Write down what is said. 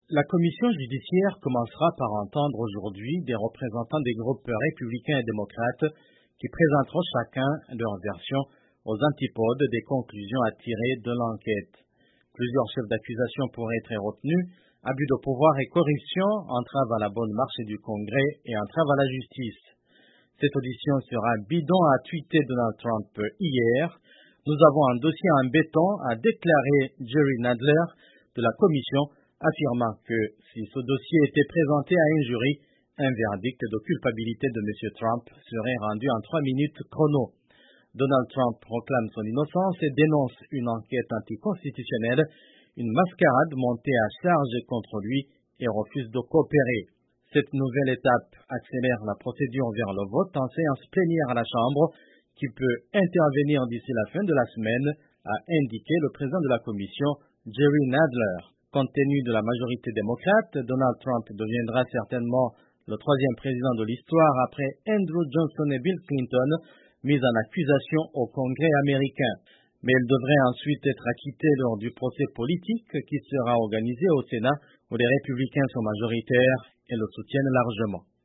La commission judiciaire commencera par entendre aujourd'hui des représentants des groupes républicains et démocrates qui présenteront chacun leur version aux antipodes des conclusions à tirer de l'enquête. Plusieurs chefs d'accusation pourraient être retenus: abus de pouvoir et corruption, entrave à la bonne marche du Congrès et entrave à la justice. Cette audition sera bidon, a tweeté Donald Trump hier. Nous avons un dossier en béton, a déclaré Jerry Nadler de la commission, affirmant que si ce dossier était présenté à un jury, un verdict de culpabilité de M. Trump serait rendu en 3 minutes chrono. Donald Trump proclame son innocence et dénonce une enquête anticonstitutionnelle, une mascarade montée à charge contre lui, et refuse de coopérer. Cette nouvelle étape accélère la procédure vers le vote en séance plénière à la Chambre, qui peut intervenir d'ici la fin de la semaine, a indiqué le président de la commission, Jerry Nadler. Compte tenu de la majorité démocrate, Donald Trump deviendra certainement le 3e président de l'histoire après Andrew Johnson et Bill Clinton, mis en accusation au Congrès américain. Mais il devrait ensuite être acquitté lors du procès politique qui sera organisé au Sénat, où les républicains sont majoritaires et le soutiennent largement.